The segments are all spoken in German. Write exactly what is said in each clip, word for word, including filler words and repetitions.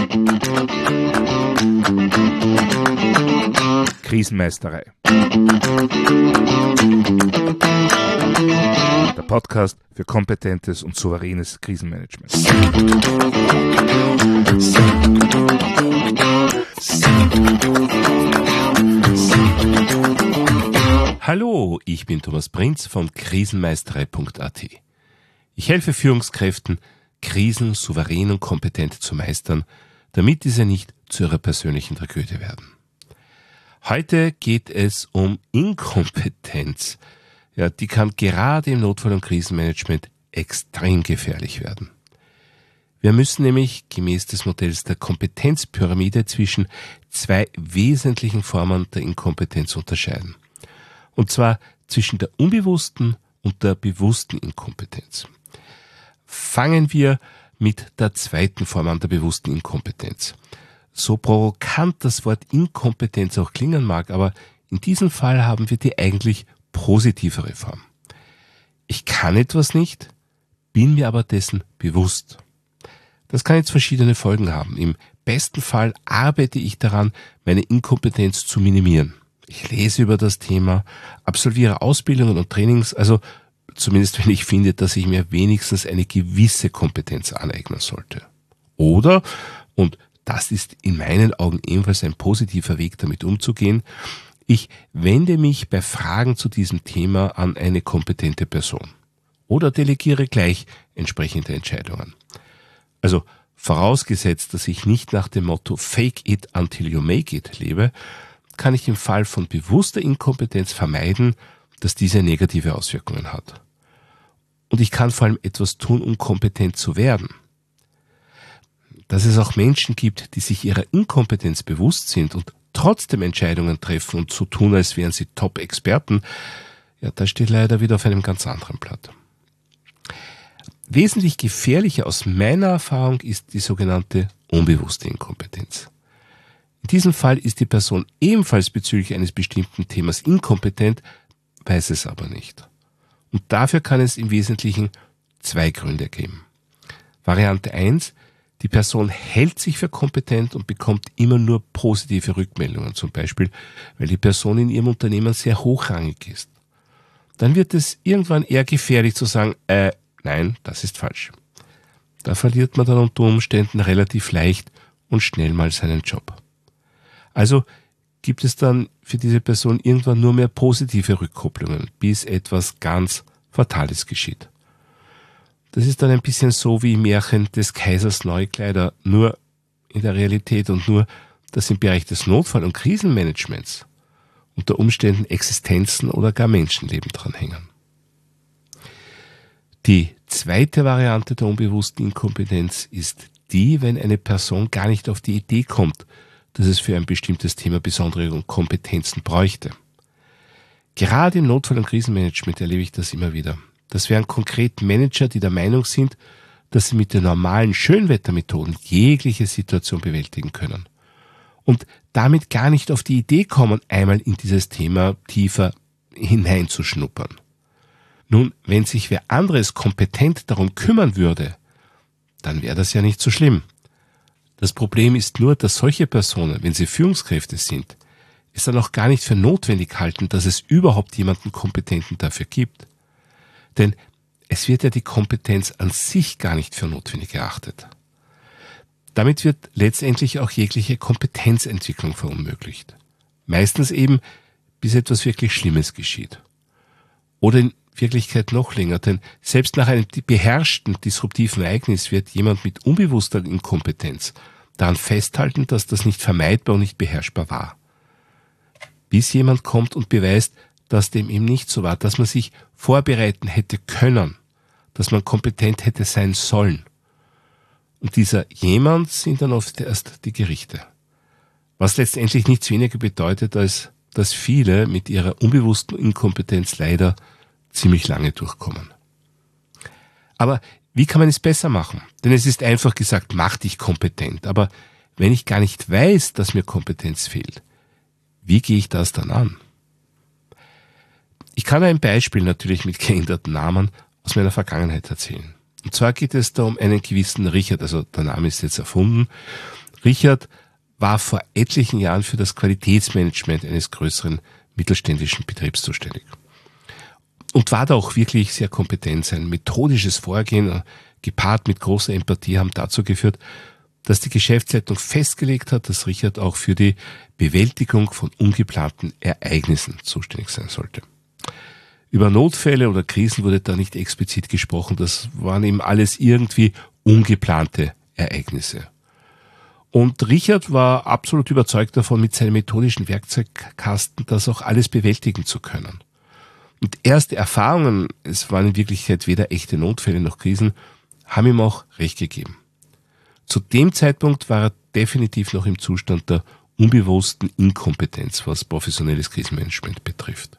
Krisenmeisterei. Der Podcast für kompetentes und souveränes Krisenmanagement. Hallo, ich bin Thomas Prinz von krisenmeisterei punkt a t. Ich helfe Führungskräften, Krisen souverän und kompetent zu meistern, damit diese nicht zu ihrer persönlichen Tragödie werden. Heute geht es um Inkompetenz. Ja, die kann gerade im Notfall- und Krisenmanagement extrem gefährlich werden. Wir müssen nämlich gemäß des Modells der Kompetenzpyramide zwischen zwei wesentlichen Formen der Inkompetenz unterscheiden. Und zwar zwischen der unbewussten und der bewussten Inkompetenz. Fangen wir mit der zweiten Form an, der bewussten Inkompetenz. So provokant das Wort Inkompetenz auch klingen mag, aber in diesem Fall haben wir die eigentlich positivere Form. Ich kann etwas nicht, bin mir aber dessen bewusst. Das kann jetzt verschiedene Folgen haben. Im besten Fall arbeite ich daran, meine Inkompetenz zu minimieren. Ich lese über das Thema, absolviere Ausbildungen und Trainings, also zumindest wenn ich finde, dass ich mir wenigstens eine gewisse Kompetenz aneignen sollte. Oder, und das ist in meinen Augen ebenfalls ein positiver Weg, damit umzugehen, ich wende mich bei Fragen zu diesem Thema an eine kompetente Person. Oder delegiere gleich entsprechende Entscheidungen. Also vorausgesetzt, dass ich nicht nach dem Motto Fake it until you make it lebe, kann ich im Fall von bewusster Inkompetenz vermeiden, dass diese negative Auswirkungen hat. Und ich kann vor allem etwas tun, um kompetent zu werden. Dass es auch Menschen gibt, die sich ihrer Inkompetenz bewusst sind und trotzdem Entscheidungen treffen und so tun, als wären sie Top-Experten, ja, das steht leider wieder auf einem ganz anderen Blatt. Wesentlich gefährlicher aus meiner Erfahrung ist die sogenannte unbewusste Inkompetenz. In diesem Fall ist die Person ebenfalls bezüglich eines bestimmten Themas inkompetent, weiß es aber nicht. Und dafür kann es im Wesentlichen zwei Gründe geben. Variante eins, die Person hält sich für kompetent und bekommt immer nur positive Rückmeldungen, zum Beispiel, weil die Person in ihrem Unternehmen sehr hochrangig ist. Dann wird es irgendwann eher gefährlich zu sagen, äh, nein, das ist falsch. Da verliert man dann unter Umständen relativ leicht und schnell mal seinen Job. Also gibt es dann für diese Person irgendwann nur mehr positive Rückkopplungen, bis etwas ganz Fatales geschieht. Das ist dann ein bisschen so wie im Märchen des Kaisers neue Kleider, nur in der Realität und nur, dass im Bereich des Notfall- und Krisenmanagements unter Umständen Existenzen oder gar Menschenleben dranhängen. Die zweite Variante der unbewussten Inkompetenz ist die, wenn eine Person gar nicht auf die Idee kommt, dass es für ein bestimmtes Thema besondere Kompetenzen bräuchte. Gerade im Notfall- und Krisenmanagement erlebe ich das immer wieder. Das wären konkret Manager, die der Meinung sind, dass sie mit den normalen Schönwettermethoden jegliche Situation bewältigen können. Und damit gar nicht auf die Idee kommen, einmal in dieses Thema tiefer hineinzuschnuppern. Nun, wenn sich wer anderes kompetent darum kümmern würde, dann wäre das ja nicht so schlimm. Das Problem ist nur, dass solche Personen, wenn sie Führungskräfte sind, es dann auch gar nicht für notwendig halten, dass es überhaupt jemanden Kompetenten dafür gibt. Denn es wird ja die Kompetenz an sich gar nicht für notwendig erachtet. Damit wird letztendlich auch jegliche Kompetenzentwicklung verunmöglicht. Meistens eben, bis etwas wirklich Schlimmes geschieht. Oder in Wirklichkeit noch länger, denn selbst nach einem beherrschten disruptiven Ereignis wird jemand mit unbewusster Inkompetenz daran festhalten, dass das nicht vermeidbar und nicht beherrschbar war. Bis jemand kommt und beweist, dass dem eben nicht so war, dass man sich vorbereiten hätte können, dass man kompetent hätte sein sollen. Und dieser jemand sind dann oft erst die Gerichte. Was letztendlich nichts weniger bedeutet, als dass viele mit ihrer unbewussten Inkompetenz leider ziemlich lange durchkommen. Aber wie kann man es besser machen? Denn es ist einfach gesagt, mach dich kompetent. Aber wenn ich gar nicht weiß, dass mir Kompetenz fehlt, wie gehe ich das dann an? Ich kann ein Beispiel natürlich mit geänderten Namen aus meiner Vergangenheit erzählen. Und zwar geht es da um einen gewissen Richard, also der Name ist jetzt erfunden. Richard war vor etlichen Jahren für das Qualitätsmanagement eines größeren mittelständischen Betriebs zuständig. Und war da auch wirklich sehr kompetent. Sein methodisches Vorgehen, gepaart mit großer Empathie, haben dazu geführt, dass die Geschäftsleitung festgelegt hat, dass Richard auch für die Bewältigung von ungeplanten Ereignissen zuständig sein sollte. Über Notfälle oder Krisen wurde da nicht explizit gesprochen. Das waren eben alles irgendwie ungeplante Ereignisse. Und Richard war absolut überzeugt davon, mit seinem methodischen Werkzeugkasten das auch alles bewältigen zu können. Und erste Erfahrungen, es waren in Wirklichkeit weder echte Notfälle noch Krisen, haben ihm auch recht gegeben. Zu dem Zeitpunkt war er definitiv noch im Zustand der unbewussten Inkompetenz, was professionelles Krisenmanagement betrifft.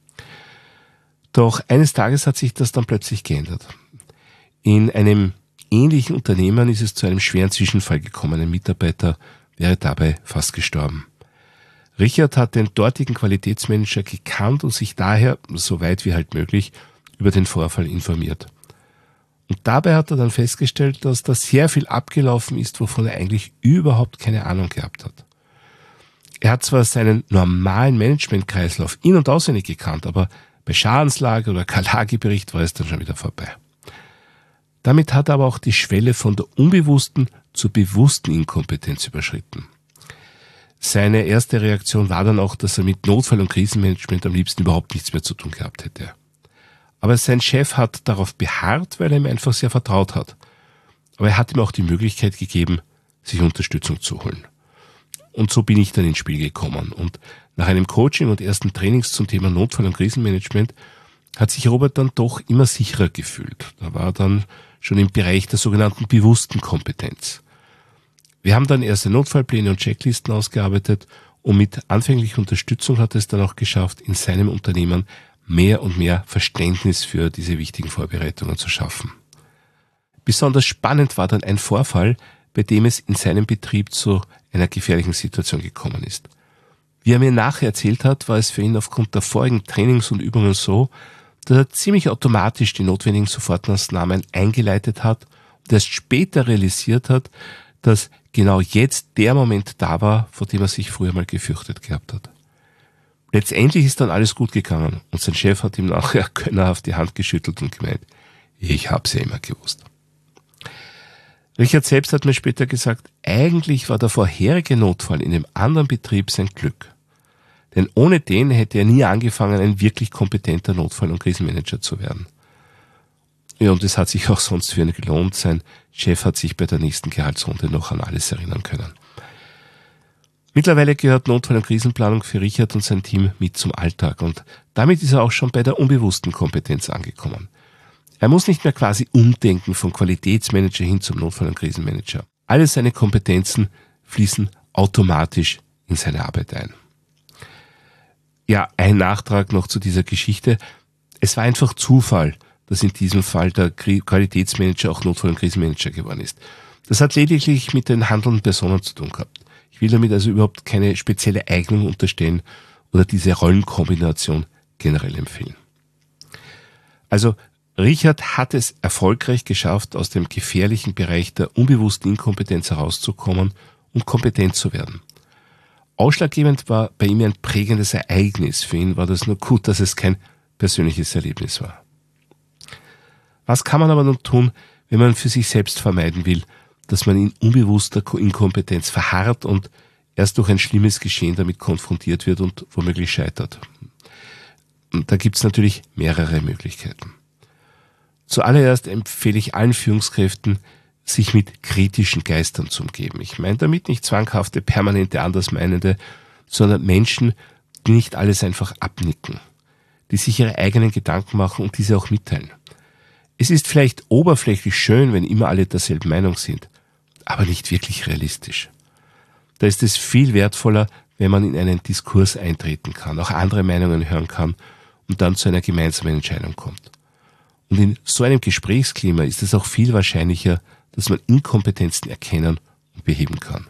Doch eines Tages hat sich das dann plötzlich geändert. In einem ähnlichen Unternehmen ist es zu einem schweren Zwischenfall gekommen. Ein Mitarbeiter wäre dabei fast gestorben. Richard hat den dortigen Qualitätsmanager gekannt und sich daher, so weit wie halt möglich, über den Vorfall informiert. Und dabei hat er dann festgestellt, dass da sehr viel abgelaufen ist, wovon er eigentlich überhaupt keine Ahnung gehabt hat. Er hat zwar seinen normalen Managementkreislauf in- und auswendig gekannt, aber bei Schadenslage oder K-Lagebericht war es dann schon wieder vorbei. Damit hat er aber auch die Schwelle von der unbewussten zur bewussten Inkompetenz überschritten. Seine erste Reaktion war dann auch, dass er mit Notfall- und Krisenmanagement am liebsten überhaupt nichts mehr zu tun gehabt hätte. Aber sein Chef hat darauf beharrt, weil er ihm einfach sehr vertraut hat. Aber er hat ihm auch die Möglichkeit gegeben, sich Unterstützung zu holen. Und so bin ich dann ins Spiel gekommen. Und nach einem Coaching und ersten Trainings zum Thema Notfall- und Krisenmanagement hat sich Robert dann doch immer sicherer gefühlt. Da war er dann schon im Bereich der sogenannten bewussten Kompetenz. Wir haben dann erste Notfallpläne und Checklisten ausgearbeitet und mit anfänglicher Unterstützung hat er es dann auch geschafft, in seinem Unternehmen mehr und mehr Verständnis für diese wichtigen Vorbereitungen zu schaffen. Besonders spannend war dann ein Vorfall, bei dem es in seinem Betrieb zu einer gefährlichen Situation gekommen ist. Wie er mir nachher erzählt hat, war es für ihn aufgrund der vorigen Trainings und Übungen so, dass er ziemlich automatisch die notwendigen Sofortmaßnahmen eingeleitet hat und erst später realisiert hat, dass genau jetzt der Moment da war, vor dem er sich früher mal gefürchtet gehabt hat. Letztendlich ist dann alles gut gegangen und sein Chef hat ihm nachher gönnerhaft die Hand geschüttelt und gemeint, ich hab's ja immer gewusst. Richard selbst hat mir später gesagt, eigentlich war der vorherige Notfall in dem anderen Betrieb sein Glück. Denn ohne den hätte er nie angefangen, ein wirklich kompetenter Notfall- und Krisenmanager zu werden. Ja, und es hat sich auch sonst für ihn gelohnt. Sein Chef hat sich bei der nächsten Gehaltsrunde noch an alles erinnern können. Mittlerweile gehört Notfall- und Krisenplanung für Richard und sein Team mit zum Alltag und damit ist er auch schon bei der unbewussten Kompetenz angekommen. Er muss nicht mehr quasi umdenken vom Qualitätsmanager hin zum Notfall- und Krisenmanager. Alle seine Kompetenzen fließen automatisch in seine Arbeit ein. Ja, ein Nachtrag noch zu dieser Geschichte. Es war einfach Zufall, dass in diesem Fall der Qualitätsmanager auch Notfall- und Krisenmanager geworden ist. Das hat lediglich mit den handelnden Personen zu tun gehabt. Ich will damit also überhaupt keine spezielle Eignung unterstellen oder diese Rollenkombination generell empfehlen. Also Richard hat es erfolgreich geschafft, aus dem gefährlichen Bereich der unbewussten Inkompetenz herauszukommen und kompetent zu werden. Ausschlaggebend war bei ihm ein prägendes Ereignis. Für ihn war das nur gut, dass es kein persönliches Erlebnis war. Was kann man aber nun tun, wenn man für sich selbst vermeiden will, dass man in unbewusster Inkompetenz verharrt und erst durch ein schlimmes Geschehen damit konfrontiert wird und womöglich scheitert? Und da gibt es natürlich mehrere Möglichkeiten. Zuallererst empfehle ich allen Führungskräften, sich mit kritischen Geistern zu umgeben. Ich meine damit nicht zwanghafte, permanente Andersmeinende, sondern Menschen, die nicht alles einfach abnicken, die sich ihre eigenen Gedanken machen und diese auch mitteilen. Es ist vielleicht oberflächlich schön, wenn immer alle derselben Meinung sind, aber nicht wirklich realistisch. Da ist es viel wertvoller, wenn man in einen Diskurs eintreten kann, auch andere Meinungen hören kann und dann zu einer gemeinsamen Entscheidung kommt. Und in so einem Gesprächsklima ist es auch viel wahrscheinlicher, dass man Inkompetenzen erkennen und beheben kann.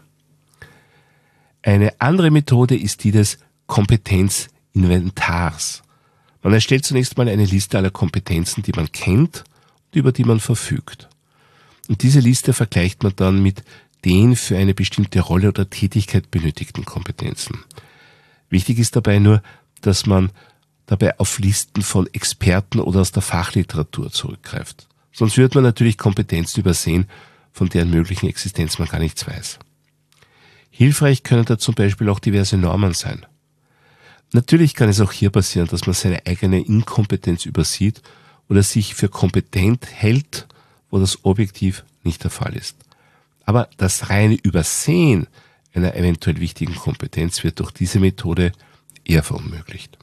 Eine andere Methode ist die des Kompetenzinventars. Man erstellt zunächst mal eine Liste aller Kompetenzen, die man kennt und über die man verfügt. Und diese Liste vergleicht man dann mit den für eine bestimmte Rolle oder Tätigkeit benötigten Kompetenzen. Wichtig ist dabei nur, dass man dabei auf Listen von Experten oder aus der Fachliteratur zurückgreift. Sonst wird man natürlich Kompetenzen übersehen, von deren möglichen Existenz man gar nichts weiß. Hilfreich können da zum Beispiel auch diverse Normen sein. Natürlich kann es auch hier passieren, dass man seine eigene Inkompetenz übersieht oder sich für kompetent hält, wo das objektiv nicht der Fall ist. Aber das reine Übersehen einer eventuell wichtigen Kompetenz wird durch diese Methode eher verunmöglicht.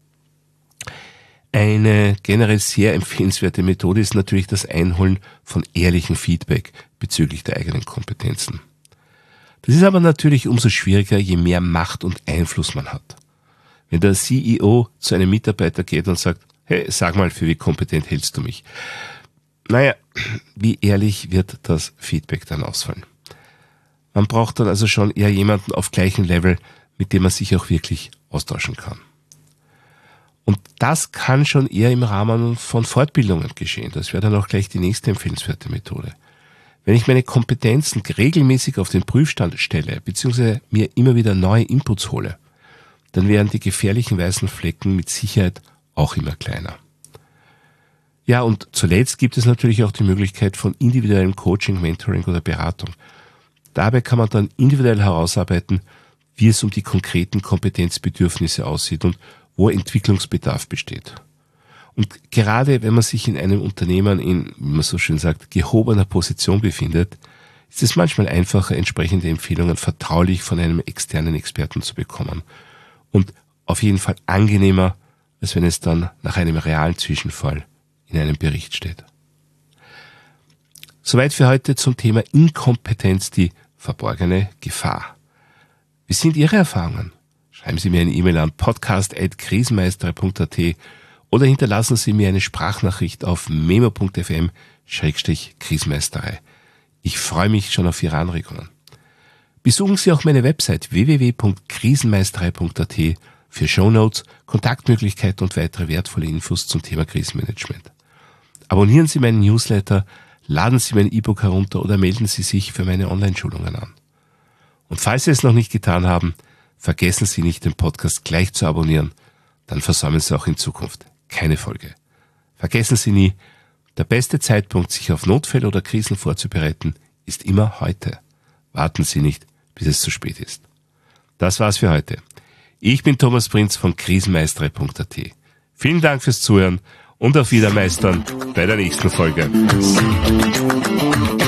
Eine generell sehr empfehlenswerte Methode ist natürlich das Einholen von ehrlichem Feedback bezüglich der eigenen Kompetenzen. Das ist aber natürlich umso schwieriger, je mehr Macht und Einfluss man hat. Wenn der C E O zu einem Mitarbeiter geht und sagt, hey, sag mal, für wie kompetent hältst du mich? Naja, wie ehrlich wird das Feedback dann ausfallen? Man braucht dann also schon eher jemanden auf gleichem Level, mit dem man sich auch wirklich austauschen kann. Und das kann schon eher im Rahmen von Fortbildungen geschehen. Das wäre dann auch gleich die nächste empfehlenswerte Methode. Wenn ich meine Kompetenzen regelmäßig auf den Prüfstand stelle, beziehungsweise mir immer wieder neue Inputs hole, dann werden die gefährlichen weißen Flecken mit Sicherheit auch immer kleiner. Ja, und zuletzt gibt es natürlich auch die Möglichkeit von individuellem Coaching, Mentoring oder Beratung. Dabei kann man dann individuell herausarbeiten, wie es um die konkreten Kompetenzbedürfnisse aussieht und wo Entwicklungsbedarf besteht. Und gerade wenn man sich in einem Unternehmen in, wie man so schön sagt, gehobener Position befindet, ist es manchmal einfacher, entsprechende Empfehlungen vertraulich von einem externen Experten zu bekommen. Und auf jeden Fall angenehmer, als wenn es dann nach einem realen Zwischenfall in einem Bericht steht. Soweit für heute zum Thema Inkompetenz, die verborgene Gefahr. Wie sind Ihre Erfahrungen? Schreiben Sie mir eine E-Mail an podcast at krisenmeister punkt a t oder hinterlassen Sie mir eine Sprachnachricht auf memo punkt f m Schrägstrich krisenmeisterei. Ich freue mich schon auf Ihre Anregungen. Besuchen Sie auch meine Website w w w punkt krisenmeisterei punkt a t für Shownotes, Kontaktmöglichkeiten und weitere wertvolle Infos zum Thema Krisenmanagement. Abonnieren Sie meinen Newsletter, laden Sie mein E-Book herunter oder melden Sie sich für meine Online-Schulungen an. Und falls Sie es noch nicht getan haben, vergessen Sie nicht, den Podcast gleich zu abonnieren, dann versäumen Sie auch in Zukunft keine Folge. Vergessen Sie nie, der beste Zeitpunkt, sich auf Notfälle oder Krisen vorzubereiten, ist immer heute. Warten Sie nicht, bis es zu spät ist. Das war's für heute. Ich bin Thomas Prinz von krisenmeisterei punkt a t. Vielen Dank fürs Zuhören und auf Wiedermeistern bei der nächsten Folge.